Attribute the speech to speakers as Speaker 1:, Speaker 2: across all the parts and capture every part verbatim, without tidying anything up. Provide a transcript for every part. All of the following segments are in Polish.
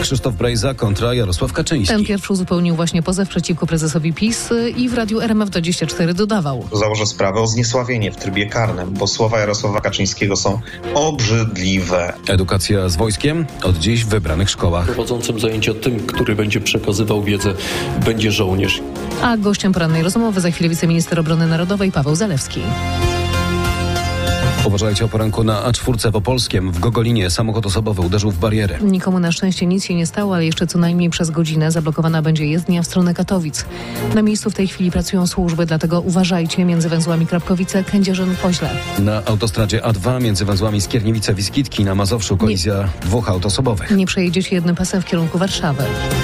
Speaker 1: Krzysztof Brejza kontra Jarosław Kaczyński.
Speaker 2: Ten pierwszy uzupełnił właśnie pozew przeciwko prezesowi PiS i w radiu R M F dwadzieścia cztery dodawał.
Speaker 3: Założę sprawę o zniesławienie w trybie karnym, bo słowa Jarosława Kaczyńskiego są obrzydliwe.
Speaker 1: Edukacja z wojskiem od dziś w wybranych szkołach.
Speaker 4: Prowadzącym zajęcia tym, który będzie przekazywał wiedzę, będzie żołnierz.
Speaker 2: A gościem porannej rozmowy za chwilę wiceminister obrony narodowej Paweł Zalewski.
Speaker 1: Uważajcie o poranku na A cztery w Opolskiem. W Gogolinie samochód osobowy uderzył w barierę.
Speaker 2: Nikomu na szczęście nic się nie stało, ale jeszcze co najmniej przez godzinę zablokowana będzie jezdnia w stronę Katowic. Na miejscu w tej chwili pracują służby, dlatego uważajcie między węzłami Krapkowice, Kędzierzyn, Koźle.
Speaker 1: Na autostradzie A dwa między węzłami Skierniewice-Wiskitki na Mazowszu kolizja nie. dwóch aut osobowych.
Speaker 2: Nie przejedziecie jednym pasem w kierunku Warszawy.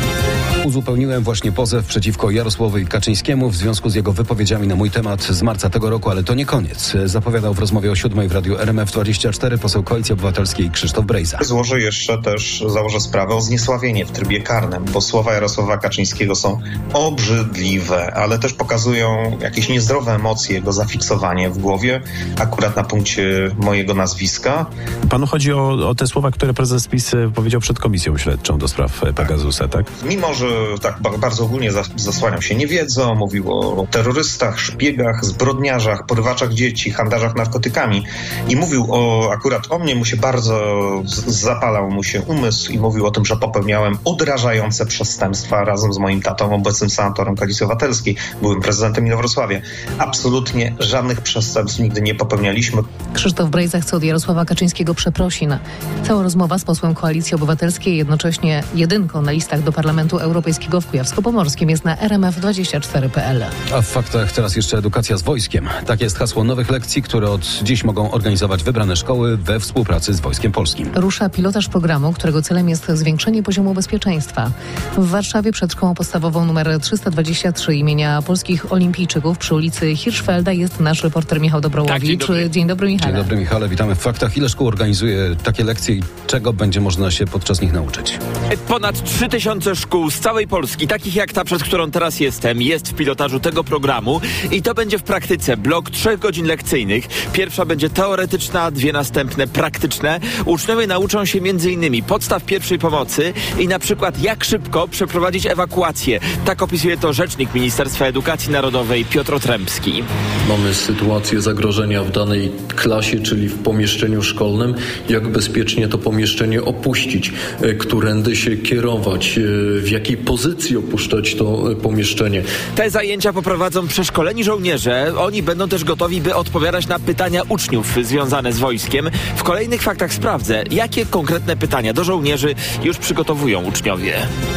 Speaker 1: Uzupełniłem właśnie pozew przeciwko Jarosławowi Kaczyńskiemu w związku z jego wypowiedziami na mój temat z marca tego roku, ale to nie koniec. Zapowiadał w rozmowie o siódmej w radiu R M F dwadzieścia cztery poseł Koalicji Obywatelskiej Krzysztof Brejza.
Speaker 3: Złożę jeszcze też, założę sprawę o zniesławienie w trybie karnym, bo słowa Jarosława Kaczyńskiego są obrzydliwe, ale też pokazują jakieś niezdrowe emocje, jego zafiksowanie w głowie, akurat na punkcie mojego nazwiska.
Speaker 5: Panu chodzi o, o te słowa, które prezes PiS powiedział przed Komisją Śledczą do spraw Pegasusa, tak?
Speaker 3: Mimo, że tak bardzo ogólnie zasłaniał się niewiedzą, mówił o terrorystach, szpiegach, zbrodniarzach, porywaczach dzieci, handlarzach narkotykami i mówił o, akurat o mnie, mu się bardzo zapalał mu się umysł i mówił o tym, że popełniałem odrażające przestępstwa razem z moim tatą, obecnym senatorem Koalicji Obywatelskiej, byłym prezydentem Inowrocławia. Absolutnie żadnych przestępstw nigdy nie popełnialiśmy.
Speaker 2: Krzysztof Brejza chce od Jarosława Kaczyńskiego przeprosin. Cała rozmowa z posłem Koalicji Obywatelskiej, jednocześnie jedynką na listach do Parlamentu Europejskiego w Kujawsko-Pomorskim jest na R M F dwadzieścia cztery kropka p l.
Speaker 1: A w faktach teraz jeszcze edukacja z wojskiem. Tak jest hasło nowych lekcji, które od dziś mogą organizować wybrane szkoły we współpracy z Wojskiem Polskim.
Speaker 2: Rusza pilotaż programu, którego celem jest zwiększenie poziomu bezpieczeństwa. W Warszawie przed szkołą podstawową numer trzysta dwadzieścia trzy imienia polskich olimpijczyków przy ulicy Hirschfelda jest nasz reporter Michał Dobrołowicz. Tak, dzień dobry. Dzień dobry, Michale.
Speaker 1: Dzień dobry, Michale. Witamy w faktach. Ile szkół organizuje takie lekcje i czego będzie można się podczas nich nauczyć?
Speaker 6: Ponad trzy tysiące szkół z całej Polski, takich jak ta, przed którą teraz jestem, jest w pilotażu tego programu i to będzie w praktyce blok trzech godzin lekcyjnych. Pierwsza będzie teoretyczna, dwie następne praktyczne. Uczniowie nauczą się między innymi podstaw pierwszej pomocy i na przykład jak szybko przeprowadzić ewakuację. Tak opisuje to rzecznik Ministerstwa Edukacji Narodowej Piotr Otrębski.
Speaker 4: Mamy sytuację zagrożenia w danej klasie, czyli w pomieszczeniu szkolnym. Jak bezpiecznie to pomieszczenie opuścić, którędy się kierować, w jakiej pozycji opuszczać to pomieszczenie.
Speaker 6: Te zajęcia poprowadzą przeszkoleni żołnierze. Oni będą też gotowi, by odpowiadać na pytania uczniów związane z wojskiem. W kolejnych faktach sprawdzę, jakie konkretne pytania do żołnierzy już przygotowują uczniowie.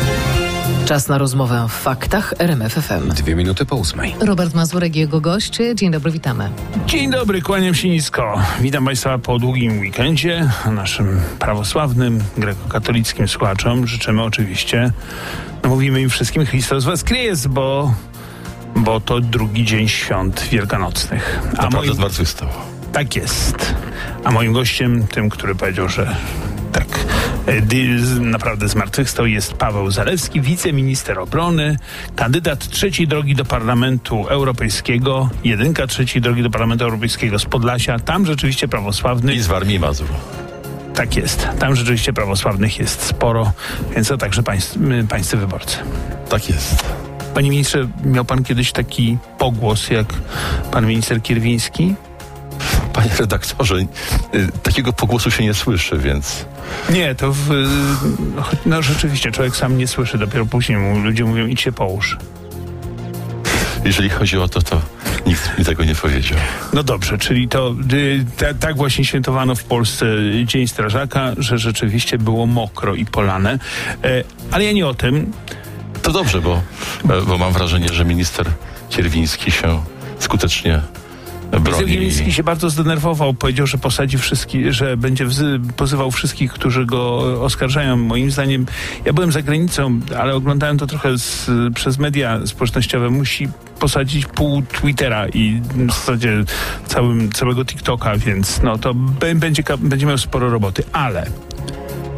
Speaker 7: Czas na rozmowę w faktach R M F F M.
Speaker 1: Dwie minuty po ósmej.
Speaker 2: Robert Mazurek i jego goście. Dzień dobry, witamy.
Speaker 8: Dzień dobry, kłaniam się nisko. Witam Państwa po długim weekendzie. Naszym prawosławnym, grekokatolickim słuchaczom życzymy oczywiście, no mówimy im wszystkim Chrystus Woskres, bo, bo to drugi dzień świąt wielkanocnych. A
Speaker 5: Naprawdę
Speaker 8: moim...
Speaker 5: zmartwychwstał.
Speaker 8: Tak jest. A moim gościem, tym, który powiedział, że tak naprawdę zmartwychwstał, jest Paweł Zalewski, wiceminister obrony, kandydat trzeciej drogi do Parlamentu Europejskiego, jedynka trzeciej drogi do Parlamentu Europejskiego z Podlasia, tam rzeczywiście prawosławnych...
Speaker 5: I z Warmii i Mazur.
Speaker 8: Tak jest. Tam rzeczywiście prawosławnych jest sporo, więc to także pańs- pańscy wyborcy.
Speaker 5: Tak jest.
Speaker 8: Panie ministrze, miał pan kiedyś taki pogłos jak pan minister Kierwiński?
Speaker 5: Panie redaktorze, y, takiego pogłosu się nie słyszy, więc...
Speaker 8: Nie, to w, no rzeczywiście człowiek sam nie słyszy, dopiero później mu ludzie mówią, idź się połóż.
Speaker 5: Jeżeli chodzi o to, to nikt mi tego nie powiedział.
Speaker 8: No dobrze, czyli to y, ta, tak właśnie świętowano w Polsce Dzień Strażaka, że rzeczywiście było mokro i polane. E, ale ja nie o tym.
Speaker 5: To dobrze, bo, bo mam wrażenie, że minister Kierwiński się skutecznie broni.
Speaker 8: Kierwiński się bardzo zdenerwował, powiedział, że posadzi wszystkich, że będzie wzy- pozywał wszystkich, którzy go oskarżają. Moim zdaniem, ja byłem za granicą, ale oglądałem to trochę z, przez media społecznościowe. Musi posadzić pół Twittera i w zasadzie całym, całego TikToka, więc no to b- będzie, będzie miał sporo roboty, ale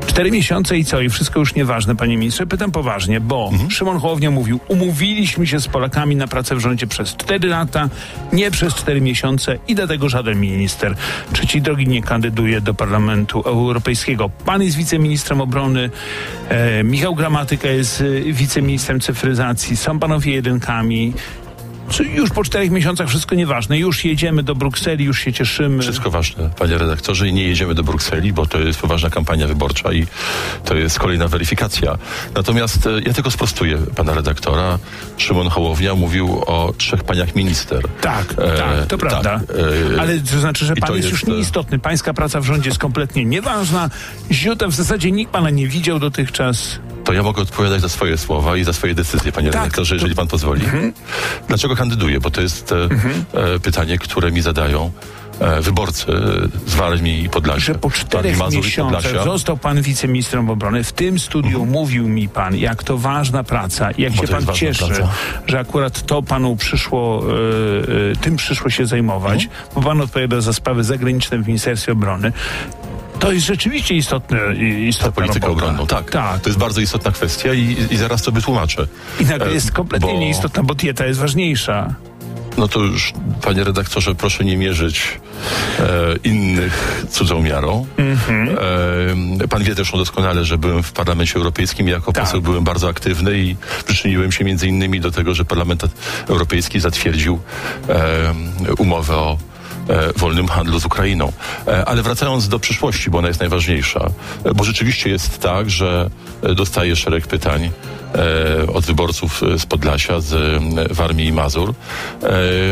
Speaker 8: Cztery miesiące i co? I wszystko już nieważne, panie ministrze. Pytam poważnie, bo mhm. Szymon Hołownia mówił, umówiliśmy się z Polakami na pracę w rządzie przez cztery lata, nie przez cztery miesiące i dlatego żaden minister trzeciej drogi nie kandyduje do Parlamentu Europejskiego. Pan jest wiceministrem obrony, e, Michał Gramatyka jest e, wiceministrem cyfryzacji, są panowie jedynkami. Już po czterech miesiącach wszystko nieważne. Już jedziemy do Brukseli, już się cieszymy.
Speaker 5: Wszystko ważne, panie redaktorze, i nie jedziemy do Brukseli, bo to jest poważna kampania wyborcza i to jest kolejna weryfikacja. Natomiast ja tylko sprostuję pana redaktora. Szymon Hołownia mówił o trzech paniach minister.
Speaker 8: Tak, e, tak, to prawda. Tak, e, Ale to znaczy, że pan jest, jest już nieistotny. Pańska praca w rządzie jest kompletnie nieważna. Ziutem w zasadzie nikt pana nie widział dotychczas.
Speaker 5: To ja mogę odpowiadać za swoje słowa i za swoje decyzje, panie tak, redaktorze, jeżeli to... pan pozwoli. Mhm. Dlaczego kandyduję? Bo to jest e, mhm. e, pytanie, które mi zadają e, wyborcy z Warmii i Podlasia.
Speaker 8: Że po czterech miesiącach został pan wiceministrem obrony. W tym studiu mhm. mówił mi pan, jak to ważna praca, jak Bo się pan cieszy, praca. że akurat to panu przyszło, e, e, tym przyszło się zajmować, mhm. bo pan odpowiada za sprawy zagraniczne w Ministerstwie Obrony. To jest rzeczywiście istotne, istotna
Speaker 5: politykę
Speaker 8: robota.
Speaker 5: obronną, tak. tak. To jest bardzo istotna kwestia i, i zaraz to wytłumaczę.
Speaker 8: I nagle jest kompletnie bo... nieistotna, bo dieta jest ważniejsza.
Speaker 5: No to już, panie redaktorze, proszę nie mierzyć e, innych cudzą miarą. Mm-hmm. E, pan wie zresztą doskonale, że byłem w Parlamencie Europejskim i jako tak. poseł byłem bardzo aktywny i przyczyniłem się między innymi do tego, że Parlament Europejski zatwierdził e, umowę o E, wolnym handlu z Ukrainą. E, ale wracając do przyszłości, bo ona jest najważniejsza, e, bo rzeczywiście jest tak, że e, dostaję szereg pytań e, od wyborców z Podlasia, z e, Warmii i Mazur e,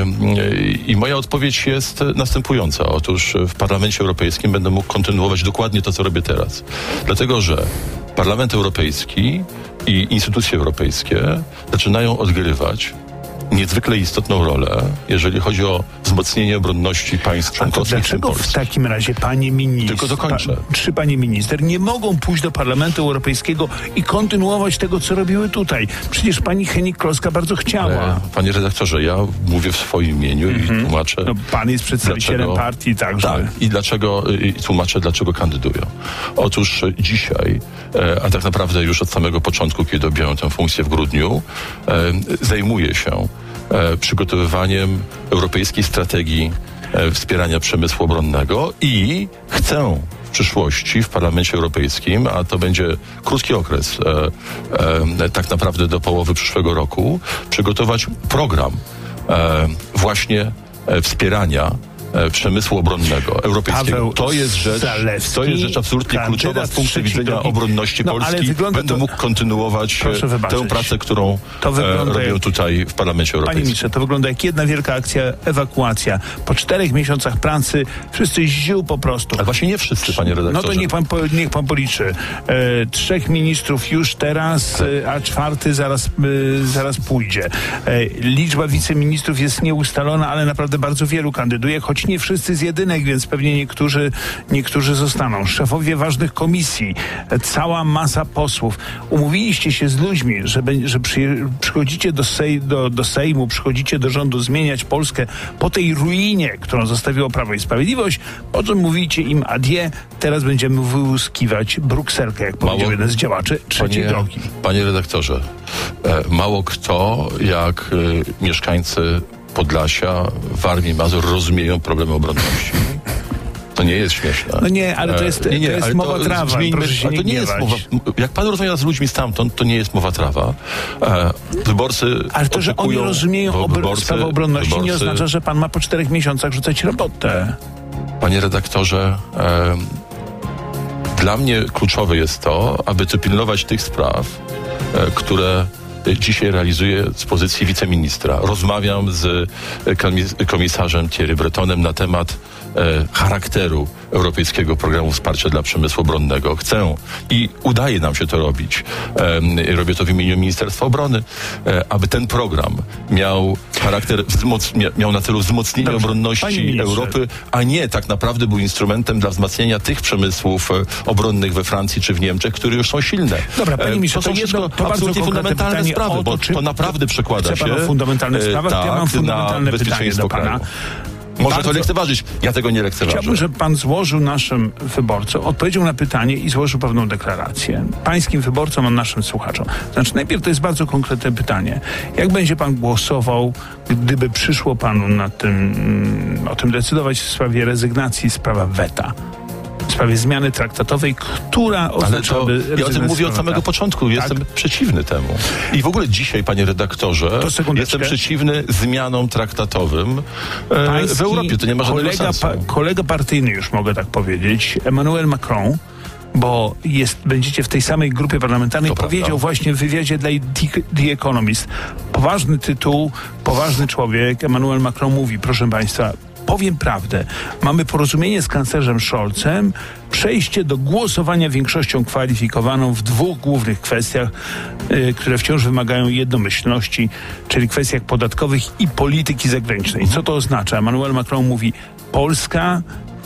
Speaker 5: i moja odpowiedź jest następująca. Otóż w Parlamencie Europejskim będę mógł kontynuować dokładnie to, co robię teraz. Dlatego, że Parlament Europejski i instytucje europejskie zaczynają odgrywać niezwykle istotną rolę, jeżeli chodzi o wzmocnienie obronności państw członkowskich.
Speaker 8: A to dlaczego w takim razie, panie minister,
Speaker 5: Tylko dokończę.
Speaker 8: Pa, czy panie minister nie mogą pójść do Parlamentu Europejskiego i kontynuować tego, co robiły tutaj? Przecież pani Hennig-Kloska bardzo chciała.
Speaker 5: E, panie redaktorze, ja mówię w swoim imieniu mm-hmm. i tłumaczę.
Speaker 8: No, pan jest przedstawicielem dlaczego, partii, także.
Speaker 5: Tak, i dlaczego i tłumaczę, dlaczego kandydują. Otóż dzisiaj, e, a tak naprawdę już od samego początku, kiedy objąłem tę funkcję w grudniu, e, zajmuję się E, przygotowywaniem europejskiej strategii e, wspierania przemysłu obronnego i chcę w przyszłości w Parlamencie Europejskim, a to będzie krótki okres, e, e, tak naprawdę do połowy przyszłego roku, przygotować program e, właśnie e, wspierania przemysłu obronnego europejskiego.
Speaker 8: Paweł
Speaker 5: to jest rzecz,
Speaker 8: Zalewski,
Speaker 5: to jest rzecz absolutnie kluczowa z punktu widzenia drogi. obronności no, Polski. Będę to, mógł kontynuować tę pracę, którą to wygląda robią jak, tutaj w Parlamencie Europejskim.
Speaker 8: Panie ministrze, to wygląda jak jedna wielka akcja ewakuacja. Po czterech miesiącach pracy wszyscy ziół po prostu.
Speaker 5: Ale właśnie nie wszyscy, panie redaktorze.
Speaker 8: No to niech pan, niech pan policzy. E, trzech ministrów już teraz, e, a czwarty zaraz, e, zaraz pójdzie. E, liczba wiceministrów jest nieustalona, ale naprawdę bardzo wielu kandyduje, choć nie wszyscy z jedynek, więc pewnie niektórzy, niektórzy zostaną. Szefowie ważnych komisji, cała masa posłów. Umówiliście się z ludźmi, że, że przy, przychodzicie do, sej, do, do Sejmu, przychodzicie do rządu zmieniać Polskę po tej ruinie, którą zostawiło Prawo i Sprawiedliwość, po czym mówicie im adieu, teraz będziemy wyłuskiwać Brukselkę, jak powiedział jeden z działaczy trzeciej
Speaker 5: panie,
Speaker 8: drogi.
Speaker 5: Panie redaktorze, e, mało kto, jak e, mieszkańcy Podlasia, Warmii i Mazur rozumieją problemy obronności. To nie jest śmieszne.
Speaker 8: No nie, ale to jest, nie, nie, to jest mowa to trawa. Zmieńmy, proszę się nie, to nie jest mowa,
Speaker 5: jak pan rozmawia z ludźmi stamtąd, to nie jest mowa trawa. E, wyborcy
Speaker 8: Ale to, że oni rozumieją obr- sprawę obronności, wyborcy, nie oznacza, że pan ma po czterech miesiącach rzucać robotę.
Speaker 5: Panie redaktorze, e, dla mnie kluczowe jest to, aby tu pilnować tych spraw, e, które dzisiaj realizuję z pozycji wiceministra. Rozmawiam z komisarzem Thierry Bretonem na temat e, charakteru Europejskiego Programu Wsparcia dla Przemysłu Obronnego. Chcę i udaje nam się to robić. E, robię to w imieniu Ministerstwa Obrony, e, aby ten program miał charakter, wzmoc- miał na celu wzmocnienie Dobrze. obronności Europy, a nie tak naprawdę był instrumentem dla wzmacniania tych przemysłów e, obronnych we Francji czy w Niemczech, które już są silne.
Speaker 8: Dobra, panie ministrze,
Speaker 5: to są
Speaker 8: to jedno, to
Speaker 5: absolutnie fundamentalne
Speaker 8: pytanie
Speaker 5: sprawy,
Speaker 8: to,
Speaker 5: bo
Speaker 8: czy,
Speaker 5: to naprawdę przekłada
Speaker 8: chce
Speaker 5: się
Speaker 8: pan o fundamentalnych sprawach,
Speaker 5: tak,
Speaker 8: ja mam fundamentalne pytanie do pana.
Speaker 5: kraju. Może
Speaker 8: Bardzo...
Speaker 5: to lekceważyć. Ja tego nie lekceważę.
Speaker 8: Chciałbym, żeby pan złożył naszym wyborcom, odpowiedział na pytanie i złożył pewną deklarację. Pańskim wyborcom, a naszym słuchaczom. Znaczy, najpierw to jest bardzo konkretne pytanie. Jak będzie pan głosował, gdyby przyszło panu na tym, o tym decydować w sprawie rezygnacji, sprawa weta? W sprawie zmiany traktatowej, która oznaczałaby...
Speaker 5: Ale to, ja o tym mówię od samego początku. Jestem tak? przeciwny temu. I w ogóle dzisiaj, panie redaktorze, jestem przeciwny zmianom traktatowym e, w Europie. To nie ma żadnego
Speaker 8: kolega,
Speaker 5: sensu.
Speaker 8: Pa, kolega partyjny, już mogę tak powiedzieć, Emmanuel Macron, bo jest, będziecie w tej samej grupie parlamentarnej, to powiedział prawda. właśnie w wywiadzie dla The Economist. Poważny tytuł, poważny człowiek, Emmanuel Macron mówi, proszę państwa, powiem prawdę, mamy porozumienie z kanclerzem Scholzem, przejście do głosowania większością kwalifikowaną w dwóch głównych kwestiach, yy, które wciąż wymagają jednomyślności, czyli kwestiach podatkowych i polityki zagranicznej. Co to oznacza? Emmanuel Macron mówi, Polska,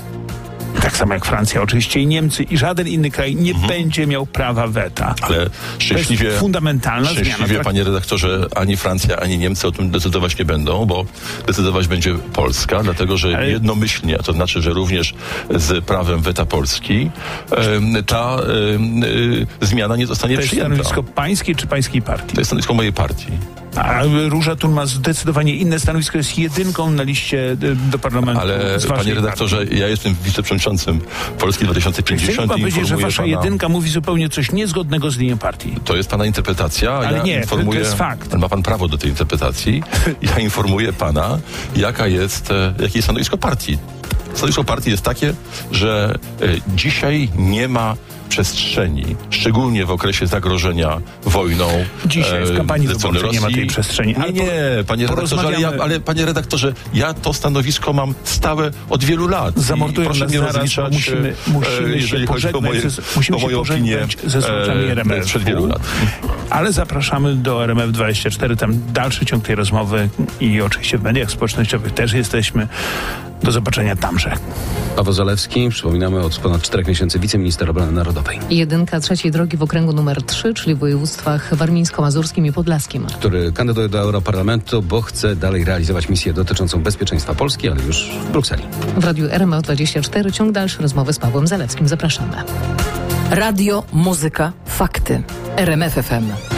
Speaker 8: tak samo jak Francja oczywiście i Niemcy i żaden inny kraj nie mhm. będzie miał prawa weta.
Speaker 5: Ale szczęśliwie,
Speaker 8: to jest fundamentalna
Speaker 5: szczęśliwie
Speaker 8: zmiana.
Speaker 5: Panie redaktorze, ani Francja, ani Niemcy o tym decydować nie będą, bo decydować będzie Polska, dlatego że Ale... jednomyślnie, a to znaczy, że również z prawem weta Polski e, ta e, e, zmiana nie zostanie
Speaker 8: to
Speaker 5: przyjęta.
Speaker 8: To jest stanowisko pańskiej czy pańskiej partii?
Speaker 5: To jest stanowisko mojej partii.
Speaker 8: A Róża Thun ma zdecydowanie inne stanowisko, jest jedynką na liście do parlamentu.
Speaker 5: Ale panie redaktorze, partii. ja jestem wiceprzewodniczącym Polski dwa tysiące pięćdziesiąt.
Speaker 8: Chcę pan powiedzieć, że wasza
Speaker 5: pana...
Speaker 8: jedynka mówi zupełnie coś niezgodnego z linią partii.
Speaker 5: To jest pana interpretacja.
Speaker 8: Ale
Speaker 5: ja
Speaker 8: nie,
Speaker 5: informuję,
Speaker 8: to jest fakt.
Speaker 5: Ma pan prawo do tej interpretacji. Ja informuję pana, jaka jest, jakie jest stanowisko partii. Stanowisko partii jest takie, że e, dzisiaj nie ma przestrzeni, szczególnie w okresie zagrożenia wojną.
Speaker 8: Dzisiaj w kampanii wyborczej
Speaker 5: Rosji.
Speaker 8: nie ma tej przestrzeni.
Speaker 5: Nie, nie, panie redaktorze, ale, ja, ale panie redaktorze, ja to stanowisko mam stałe od wielu lat.
Speaker 8: Zamordują nas zaraz, bo musimy, musimy
Speaker 5: jeżeli
Speaker 8: się
Speaker 5: chodzi o moje,
Speaker 8: ze, musimy
Speaker 5: o moją
Speaker 8: się
Speaker 5: opinię
Speaker 8: ze słuchaczami R M F
Speaker 5: przed wielu lat.
Speaker 8: Ale zapraszamy do R M F dwadzieścia cztery, tam dalszy ciąg tej rozmowy i oczywiście w mediach społecznościowych też jesteśmy. Do zobaczenia tamże.
Speaker 1: Paweł Zalewski, przypominamy, od ponad czterech miesięcy wiceminister obrony narodowej.
Speaker 2: Jedynka trzeciej drogi w okręgu numer trzy, czyli w województwach warmińsko-mazurskim i podlaskim.
Speaker 1: Który kandyduje do Europarlamentu, bo chce dalej realizować misję dotyczącą bezpieczeństwa Polski, ale już w Brukseli.
Speaker 2: W radiu R M F dwadzieścia cztery ciąg dalszy rozmowy z Pawłem Zalewskim. Zapraszamy.
Speaker 7: Radio, muzyka, fakty. R M F F M.